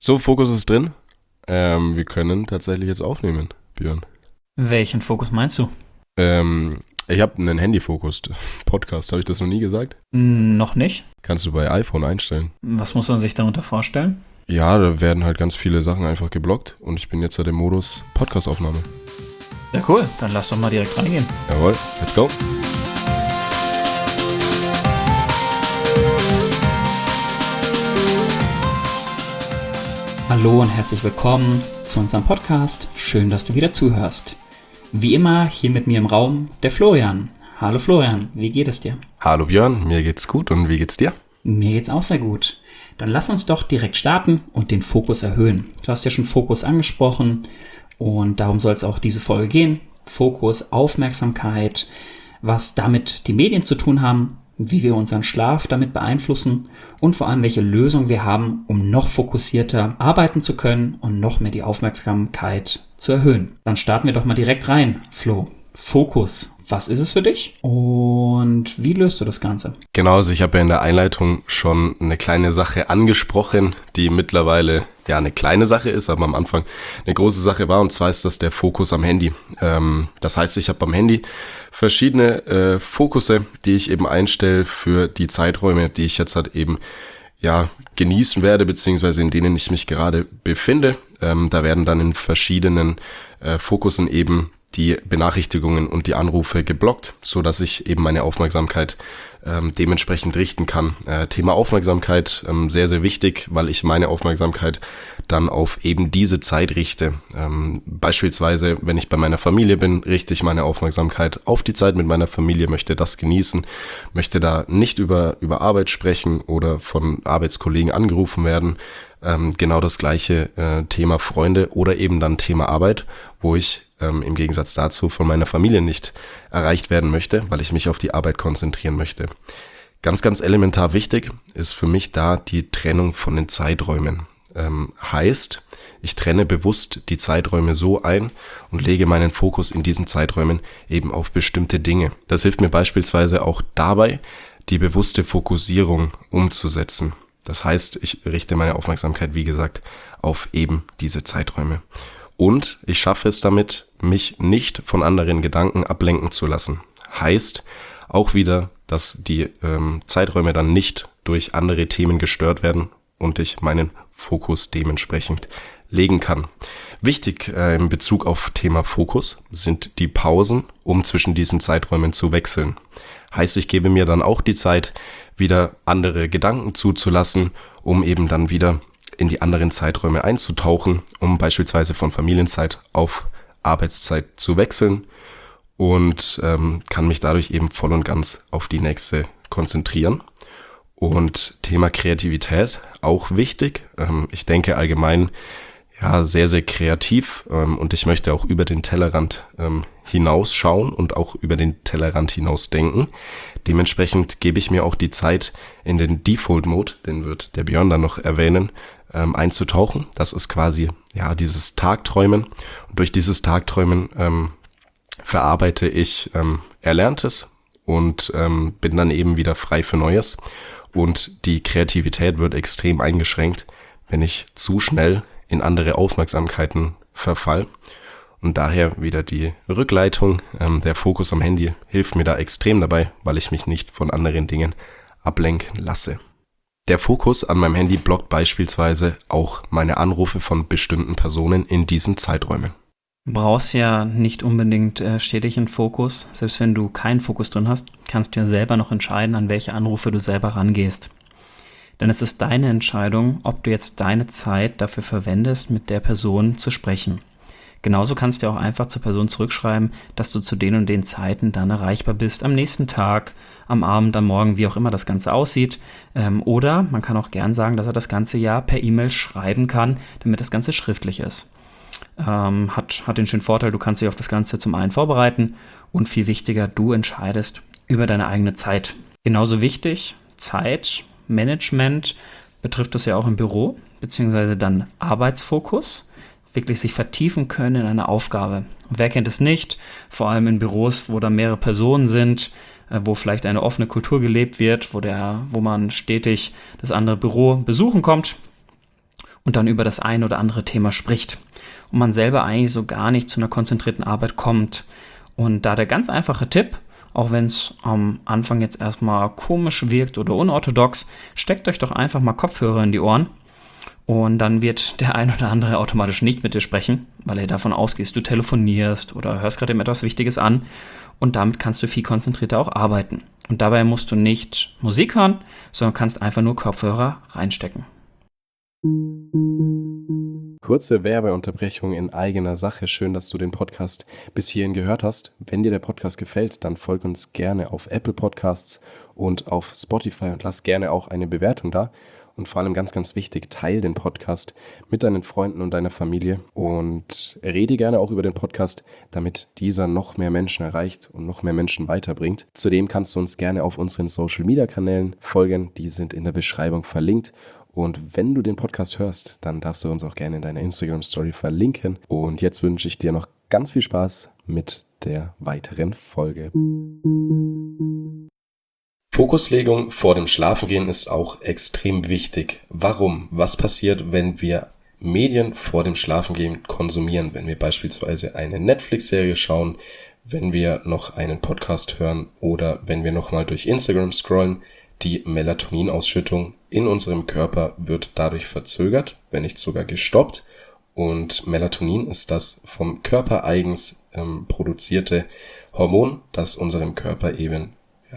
So, Fokus ist drin. Wir können tatsächlich jetzt aufnehmen, Björn. Welchen Fokus meinst du? Ich habe einen Handyfokus. Podcast, habe ich das noch nie gesagt? Noch nicht. Kannst du bei iPhone einstellen. Was muss man sich darunter vorstellen? Ja, da werden halt ganz viele Sachen einfach geblockt und ich bin jetzt halt im Modus Podcast-Aufnahme. Ja, cool. Dann lass doch mal direkt reingehen. Jawohl, let's go. Hallo und herzlich willkommen zu unserem Podcast. Schön, dass du wieder zuhörst. Wie immer hier mit mir im Raum der Florian. Hallo Florian, wie geht es dir? Hallo Björn, mir geht's gut und wie geht's dir? Mir geht's auch sehr gut. Dann lass uns doch direkt starten und den Fokus erhöhen. Du hast ja schon Fokus angesprochen und darum soll es auch diese Folge gehen. Fokus, Aufmerksamkeit, was damit die Medien zu tun haben, wie wir unseren Schlaf damit beeinflussen und vor allem, welche Lösung wir haben, um noch fokussierter arbeiten zu können und noch mehr die Aufmerksamkeit zu erhöhen. Dann starten wir doch mal direkt rein, Flo. Fokus. Was ist es für dich und wie löst du das Ganze? Genau, also ich habe ja in der Einleitung schon eine kleine Sache angesprochen, die mittlerweile ja eine kleine Sache ist, aber am Anfang eine große Sache war, und zwar ist das der Fokus am Handy. Das heißt, ich habe am Handy verschiedene Fokusse, die ich eben einstelle für die Zeiträume, die ich jetzt halt eben ja genießen werde, beziehungsweise in denen ich mich gerade befinde. Da werden dann in verschiedenen Fokussen eben die Benachrichtigungen und die Anrufe geblockt, so dass ich eben meine Aufmerksamkeit dementsprechend richten kann. Thema Aufmerksamkeit, sehr, sehr wichtig, weil ich meine Aufmerksamkeit dann auf eben diese Zeit richte. Beispielsweise, wenn ich bei meiner Familie bin, richte ich meine Aufmerksamkeit auf die Zeit mit meiner Familie, möchte das genießen, möchte da nicht über Arbeit sprechen oder von Arbeitskollegen angerufen werden. Genau das gleiche Thema Freunde oder eben dann Thema Arbeit, wo ich im Gegensatz dazu von meiner Familie nicht erreicht werden möchte, weil ich mich auf die Arbeit konzentrieren möchte. Ganz, ganz elementar wichtig ist für mich da die Trennung von den Zeiträumen. Heißt, ich trenne bewusst die Zeiträume so ein und lege meinen Fokus in diesen Zeiträumen eben auf bestimmte Dinge. Das hilft mir beispielsweise auch dabei, die bewusste Fokussierung umzusetzen. Das heißt, ich richte meine Aufmerksamkeit, wie gesagt, auf eben diese Zeiträume. Und ich schaffe es damit, mich nicht von anderen Gedanken ablenken zu lassen. Heißt auch wieder, dass die Zeiträume dann nicht durch andere Themen gestört werden und ich meinen Fokus dementsprechend legen kann. Wichtig in Bezug auf Thema Fokus sind die Pausen, um zwischen diesen Zeiträumen zu wechseln. Heißt, ich gebe mir dann auch die Zeit, wieder andere Gedanken zuzulassen, um eben dann wieder in die anderen Zeiträume einzutauchen, um beispielsweise von Familienzeit auf Arbeitszeit zu wechseln und kann mich dadurch eben voll und ganz auf die nächste konzentrieren. Und Thema Kreativität, auch wichtig. Ich denke allgemein ja sehr, sehr kreativ und ich möchte auch über den Tellerrand hinausschauen und auch über den Tellerrand hinaus denken. Dementsprechend gebe ich mir auch die Zeit, in den Default-Mode, den wird der Björn dann noch erwähnen, einzutauchen. Das ist quasi ja dieses Tagträumen. Und durch dieses Tagträumen verarbeite ich Erlerntes und bin dann eben wieder frei für Neues. Und die Kreativität wird extrem eingeschränkt, wenn ich zu schnell in andere Aufmerksamkeiten verfall. Und daher wieder die Rückleitung, der Fokus am Handy hilft mir da extrem dabei, weil ich mich nicht von anderen Dingen ablenken lasse. Der Fokus an meinem Handy blockt beispielsweise auch meine Anrufe von bestimmten Personen in diesen Zeiträumen. Du brauchst ja nicht unbedingt stetig einen Fokus. Selbst wenn du keinen Fokus drin hast, kannst du ja selber noch entscheiden, an welche Anrufe du selber rangehst. Denn es ist deine Entscheidung, ob du jetzt deine Zeit dafür verwendest, mit der Person zu sprechen. Genauso kannst du auch einfach zur Person zurückschreiben, dass du zu den und den Zeiten dann erreichbar bist, am nächsten Tag, am Abend, am Morgen, wie auch immer das Ganze aussieht. Oder man kann auch gern sagen, dass er das Ganze ja per E-Mail schreiben kann, damit das Ganze schriftlich ist. Hat den schönen Vorteil, du kannst dich auf das Ganze zum einen vorbereiten und viel wichtiger, du entscheidest über deine eigene Zeit. Genauso wichtig, Zeitmanagement betrifft das ja auch im Büro, beziehungsweise dann Arbeitsfokus. Wirklich sich vertiefen können in eine Aufgabe. Und wer kennt es nicht? Vor allem in Büros, wo da mehrere Personen sind, wo vielleicht eine offene Kultur gelebt wird, wo man stetig das andere Büro besuchen kommt und dann über das ein oder andere Thema spricht und man selber eigentlich so gar nicht zu einer konzentrierten Arbeit kommt. Und da der ganz einfache Tipp, auch wenn es am Anfang jetzt erstmal komisch wirkt oder unorthodox, steckt euch doch einfach mal Kopfhörer in die Ohren und dann wird der ein oder andere automatisch nicht mit dir sprechen, weil er davon ausgeht, du telefonierst oder hörst gerade etwas Wichtiges an und damit kannst du viel konzentrierter auch arbeiten. Und dabei musst du nicht Musik hören, sondern kannst einfach nur Kopfhörer reinstecken. Kurze Werbeunterbrechung in eigener Sache. Schön, dass du den Podcast bis hierhin gehört hast. Wenn dir der Podcast gefällt, dann folg uns gerne auf Apple Podcasts und auf Spotify und lass gerne auch eine Bewertung da. Und vor allem ganz, ganz wichtig, teile den Podcast mit deinen Freunden und deiner Familie und rede gerne auch über den Podcast, damit dieser noch mehr Menschen erreicht und noch mehr Menschen weiterbringt. Zudem kannst du uns gerne auf unseren Social-Media-Kanälen folgen. Die sind in der Beschreibung verlinkt. Und wenn du den Podcast hörst, dann darfst du uns auch gerne in deiner Instagram-Story verlinken. Und jetzt wünsche ich dir noch ganz viel Spaß mit der weiteren Folge. Fokuslegung vor dem Schlafengehen ist auch extrem wichtig. Warum? Was passiert, wenn wir Medien vor dem Schlafengehen konsumieren? Wenn wir beispielsweise eine Netflix-Serie schauen, wenn wir noch einen Podcast hören oder wenn wir nochmal durch Instagram scrollen. Die Melatoninausschüttung in unserem Körper wird dadurch verzögert, wenn nicht sogar gestoppt. Und Melatonin ist das vom Körper eigens produzierte Hormon, das unserem Körper eben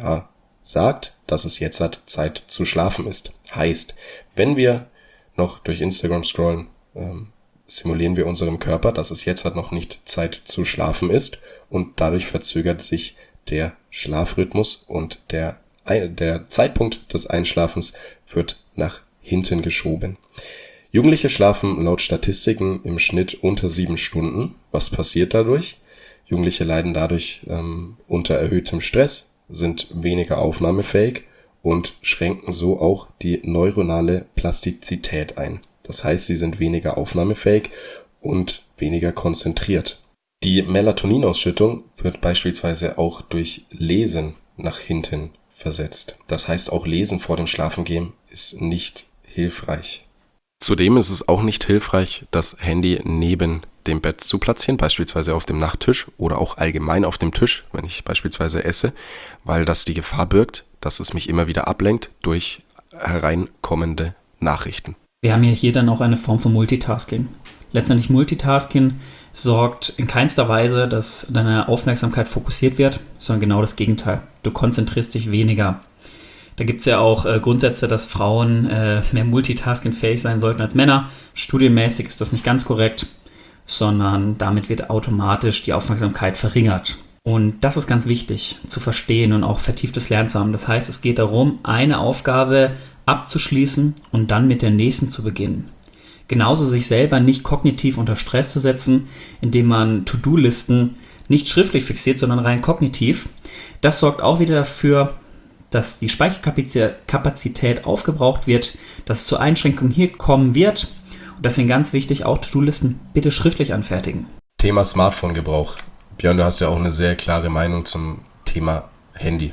sagt, dass es jetzt Zeit zu schlafen ist. Heißt, wenn wir noch durch Instagram scrollen, simulieren wir unserem Körper, dass es jetzt noch nicht Zeit zu schlafen ist und dadurch verzögert sich der Schlafrhythmus und der Zeitpunkt des Einschlafens wird nach hinten geschoben. Jugendliche schlafen laut Statistiken im Schnitt unter 7 Stunden. Was passiert dadurch? Jugendliche leiden dadurch unter erhöhtem Stress, sind weniger aufnahmefähig und schränken so auch die neuronale Plastizität ein. Das heißt, sie sind weniger aufnahmefähig und weniger konzentriert. Die Melatoninausschüttung wird beispielsweise auch durch Lesen nach hinten versetzt. Das heißt, auch Lesen vor dem Schlafengehen ist nicht hilfreich. Zudem ist es auch nicht hilfreich, das Handy neben dem Bett zu platzieren, beispielsweise auf dem Nachttisch oder auch allgemein auf dem Tisch, wenn ich beispielsweise esse, weil das die Gefahr birgt, dass es mich immer wieder ablenkt durch hereinkommende Nachrichten. Wir haben ja hier dann auch eine Form von Multitasking. Letztendlich Multitasking sorgt in keinster Weise, dass deine Aufmerksamkeit fokussiert wird, sondern genau das Gegenteil. Du konzentrierst dich weniger. Da gibt es ja auch Grundsätze, dass Frauen mehr multitaskingfähig sein sollten als Männer. Studienmäßig ist das nicht ganz korrekt, sondern damit wird automatisch die Aufmerksamkeit verringert. Und das ist ganz wichtig zu verstehen und auch vertieftes Lernen zu haben. Das heißt, es geht darum, eine Aufgabe abzuschließen und dann mit der nächsten zu beginnen. Genauso sich selber nicht kognitiv unter Stress zu setzen, indem man To-Do-Listen nicht schriftlich fixiert, sondern rein kognitiv. Das sorgt auch wieder dafür, dass die Speicherkapazität aufgebraucht wird, dass es zu Einschränkungen hier kommen wird. Und deswegen ganz wichtig, auch To-Do-Listen bitte schriftlich anfertigen. Thema Smartphone-Gebrauch. Björn, du hast ja auch eine sehr klare Meinung zum Thema Handy.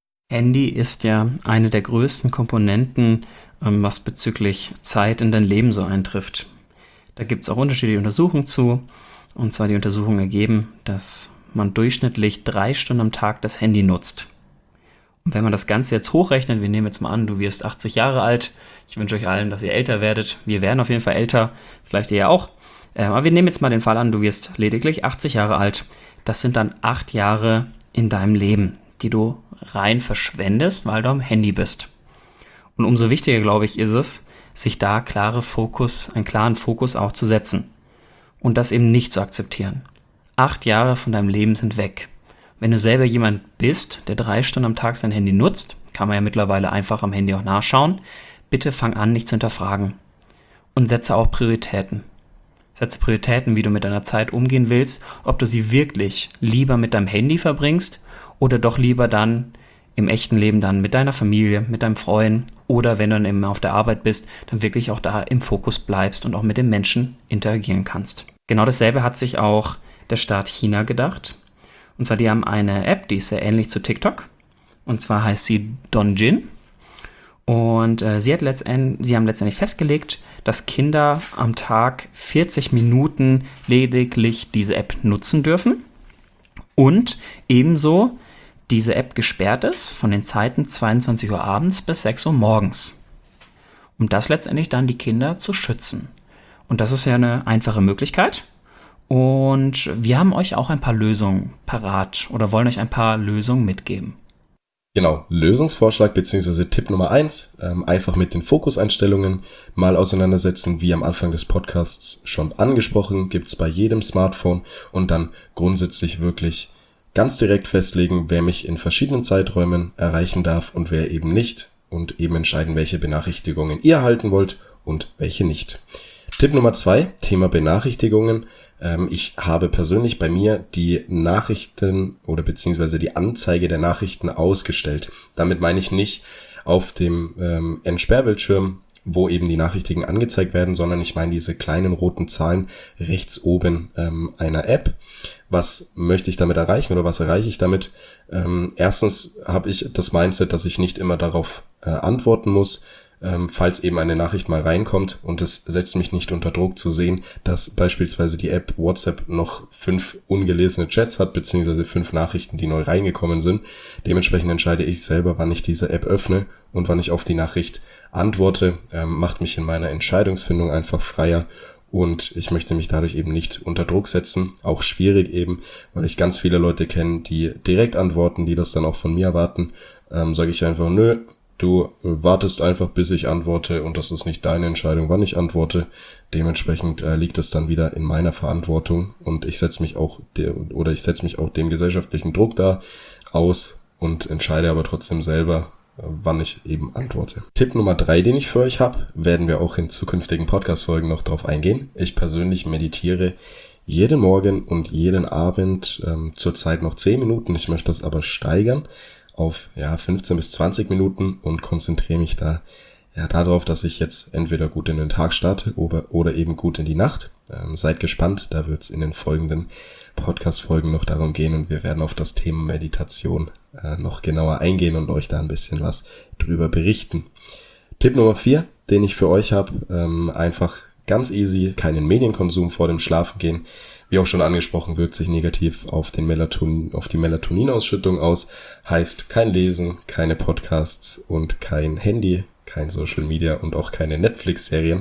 Handy ist ja eine der größten Komponenten, was bezüglich Zeit in dein Leben so eintrifft. Da gibt es auch unterschiedliche Untersuchungen zu. Und zwar die Untersuchungen ergeben, dass man durchschnittlich 3 Stunden am Tag das Handy nutzt. Und wenn man das Ganze jetzt hochrechnet, wir nehmen jetzt mal an, du wirst 80 Jahre alt. Ich wünsche euch allen, dass ihr älter werdet. Wir werden auf jeden Fall älter, vielleicht ihr auch. Aber wir nehmen jetzt mal den Fall an, du wirst lediglich 80 Jahre alt. Das sind dann 8 Jahre in deinem Leben, die du rein verschwendest, weil du am Handy bist. Und umso wichtiger, glaube ich, ist es, sich da einen klaren Fokus auch zu setzen. Und das eben nicht zu akzeptieren. 8 Jahre von deinem Leben sind weg. Wenn du selber jemand bist, der 3 Stunden am Tag sein Handy nutzt, kann man ja mittlerweile einfach am Handy auch nachschauen, bitte fang an, nicht zu hinterfragen. Und setze auch Prioritäten. Setze Prioritäten, wie du mit deiner Zeit umgehen willst, ob du sie wirklich lieber mit deinem Handy verbringst oder doch lieber dann im echten Leben dann mit deiner Familie, mit deinem Freund oder wenn du dann eben auf der Arbeit bist, dann wirklich auch da im Fokus bleibst und auch mit den Menschen interagieren kannst. Genau dasselbe hat sich auch der Staat China gedacht. Und zwar, die haben eine App, die ist sehr ähnlich zu TikTok. Und zwar heißt sie Douyin. Und sie haben letztendlich festgelegt, dass Kinder am Tag 40 Minuten lediglich diese App nutzen dürfen und ebenso diese App gesperrt ist von den Zeiten 22 Uhr abends bis 6 Uhr morgens. Um das letztendlich dann die Kinder zu schützen. Und das ist ja eine einfache Möglichkeit. Und wir haben euch auch ein paar Lösungen parat oder wollen euch ein paar Lösungen mitgeben. Genau, Lösungsvorschlag bzw. Tipp Nummer 1, einfach mit den Fokuseinstellungen mal auseinandersetzen, wie am Anfang des Podcasts schon angesprochen, gibt's bei jedem Smartphone und dann grundsätzlich wirklich ganz direkt festlegen, wer mich in verschiedenen Zeiträumen erreichen darf und wer eben nicht und eben entscheiden, welche Benachrichtigungen ihr erhalten wollt und welche nicht. Tipp Nummer 2, Thema Benachrichtigungen. Ich habe persönlich bei mir die Nachrichten oder beziehungsweise die Anzeige der Nachrichten ausgestellt. Damit meine ich nicht auf dem Entsperrbildschirm, wo eben die Nachrichten angezeigt werden, sondern ich meine diese kleinen roten Zahlen rechts oben einer App. Was möchte ich damit erreichen oder was erreiche ich damit? Erstens habe ich das Mindset, dass ich nicht immer darauf antworten muss, falls eben eine Nachricht mal reinkommt, und es setzt mich nicht unter Druck zu sehen, dass beispielsweise die App WhatsApp noch 5 ungelesene Chats hat, beziehungsweise 5 Nachrichten, die neu reingekommen sind. Dementsprechend entscheide ich selber, wann ich diese App öffne und wann ich auf die Nachricht antworte. Macht mich in meiner Entscheidungsfindung einfach freier und ich möchte mich dadurch eben nicht unter Druck setzen. Auch schwierig eben, weil ich ganz viele Leute kenne, die direkt antworten, die das dann auch von mir erwarten. Sage ich einfach, nö, du wartest einfach, bis ich antworte, und das ist nicht deine Entscheidung, wann ich antworte. Dementsprechend liegt es dann wieder in meiner Verantwortung und ich setze mich auch dem gesellschaftlichen Druck da aus und entscheide aber trotzdem selber, wann ich eben antworte. Tipp Nummer 3, den ich für euch habe, werden wir auch in zukünftigen Podcast-Folgen noch drauf eingehen. Ich persönlich meditiere jeden Morgen und jeden Abend, zurzeit noch 10 Minuten. Ich möchte das aber steigern auf 15 bis 20 Minuten und konzentriere mich da darauf, dass ich jetzt entweder gut in den Tag starte oder eben gut in die Nacht. Seid gespannt, da wird es in den folgenden Podcast-Folgen noch darum gehen und wir werden auf das Thema Meditation noch genauer eingehen und euch da ein bisschen was drüber berichten. Tipp Nummer 4, den ich für euch habe, einfach ganz easy, keinen Medienkonsum vor dem Schlafengehen. Wie auch schon angesprochen, wirkt sich negativ auf die Melatoninausschüttung aus. Heißt kein Lesen, keine Podcasts und kein Handy, kein Social Media und auch keine Netflix-Serien.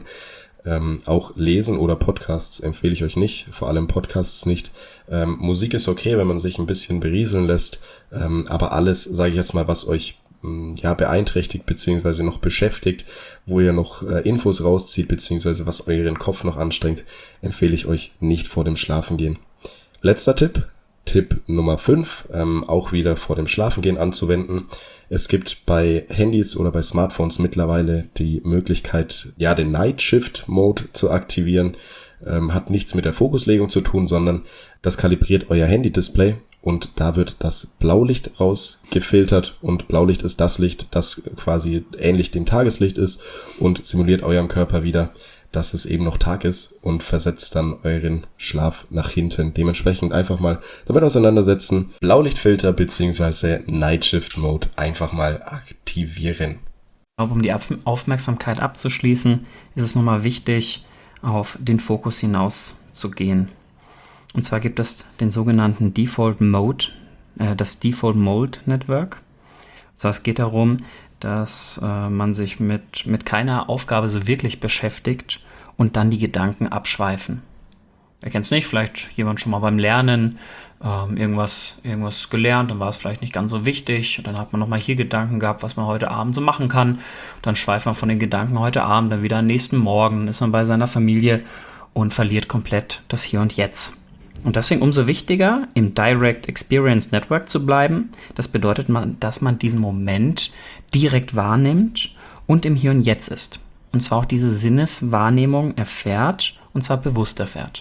Auch Lesen oder Podcasts empfehle ich euch nicht, vor allem Podcasts nicht. Musik ist okay, wenn man sich ein bisschen berieseln lässt, aber alles, sage ich jetzt mal, was euch beeinträchtigt beziehungsweise noch beschäftigt, wo ihr noch Infos rauszieht beziehungsweise was euren Kopf noch anstrengt, empfehle ich euch nicht vor dem Schlafengehen. Letzter Tipp Nummer 5, auch wieder vor dem Schlafengehen anzuwenden. Es gibt bei Handys oder bei Smartphones mittlerweile die Möglichkeit, den Night Shift Mode zu aktivieren. Hat nichts mit der Fokuslegung zu tun, sondern das kalibriert euer Handy-Display und da wird das Blaulicht rausgefiltert und Blaulicht ist das Licht, das quasi ähnlich dem Tageslicht ist und simuliert eurem Körper wieder, dass es eben noch Tag ist und versetzt dann euren Schlaf nach hinten. Dementsprechend einfach mal damit auseinandersetzen, Blaulichtfilter bzw. Night Shift Mode einfach mal aktivieren. Ich glaube, um die Aufmerksamkeit abzuschließen, ist es nochmal wichtig, auf den Fokus hinaus zu gehen. Und zwar gibt es den sogenannten Default Mode, das Default Mode Network. Das heißt, es geht darum, dass man sich mit keiner Aufgabe so wirklich beschäftigt und dann die Gedanken abschweifen. Wer kennt es nicht? Vielleicht jemand schon mal beim Lernen irgendwas gelernt, dann war es vielleicht nicht ganz so wichtig. Und dann hat man nochmal hier Gedanken gehabt, was man heute Abend so machen kann. Und dann schweift man von den Gedanken heute Abend dann wieder am nächsten Morgen, ist man bei seiner Familie und verliert komplett das Hier und Jetzt. Und deswegen umso wichtiger, im Direct Experience Network zu bleiben. Das bedeutet, dass man diesen Moment direkt wahrnimmt und im Hier und Jetzt ist. Und zwar auch diese Sinneswahrnehmung erfährt, und zwar bewusst erfährt.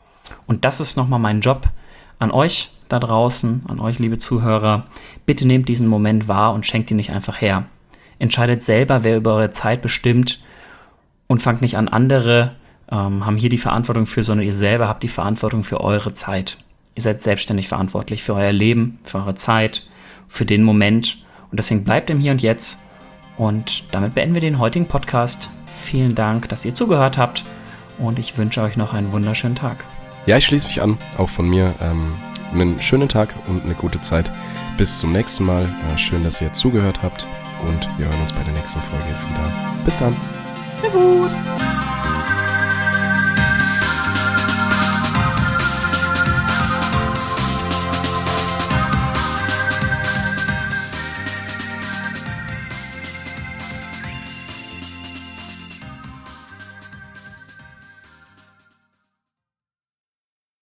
Und das ist nochmal mein Job an euch da draußen, an euch liebe Zuhörer. Bitte nehmt diesen Moment wahr und schenkt ihn nicht einfach her. Entscheidet selber, wer über eure Zeit bestimmt und fangt nicht an, andere haben hier die Verantwortung für, sondern ihr selber habt die Verantwortung für eure Zeit. Ihr seid selbstständig verantwortlich für euer Leben, für eure Zeit, für den Moment. Und deswegen bleibt im Hier und Jetzt Und damit beenden wir den heutigen Podcast. Vielen Dank, dass ihr zugehört habt und ich wünsche euch noch einen wunderschönen Tag. Ja, ich schließe mich an, auch von mir. Einen schönen Tag und eine gute Zeit. Bis zum nächsten Mal. Schön, dass ihr zugehört habt und wir hören uns bei der nächsten Folge wieder. Bis dann. Servus.